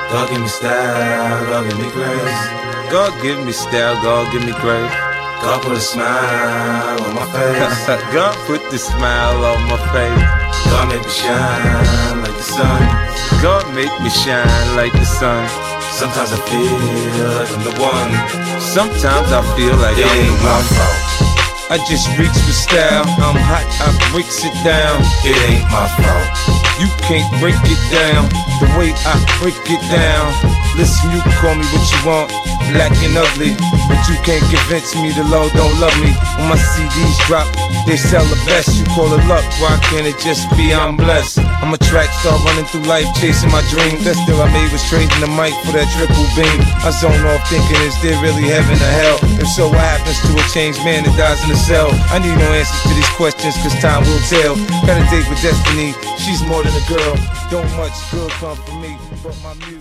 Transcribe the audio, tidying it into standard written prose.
God give me style, God give me grace. God give me style, God give me grace. God put a smile on my face. God put the smile on my face. God make me shine like the sun. God make me shine like the sun. Sometimes I feel like I'm the one. Sometimes I feel like it I'm ain't the my one. fault. I just reach for style. I'm hot, I breaks it down. It ain't my fault. You can't break it down the way I break it down. Listen, you can call me what you want, black and ugly, but you can't convince me the Lord don't love me. When my CDs drop, they sell the best. You call it luck, why can't it just be I'm blessed? I'm a track star running through life, chasing my dream. Best deal I made was trading the mic for that triple beam. I zone off thinking, is there really heaven or hell? If so, what happens to a changed man that dies in a cell? I need no answers to these questions, cause time will tell. Got a date with destiny, she's more than a girl. Don't much good come from me, but my music.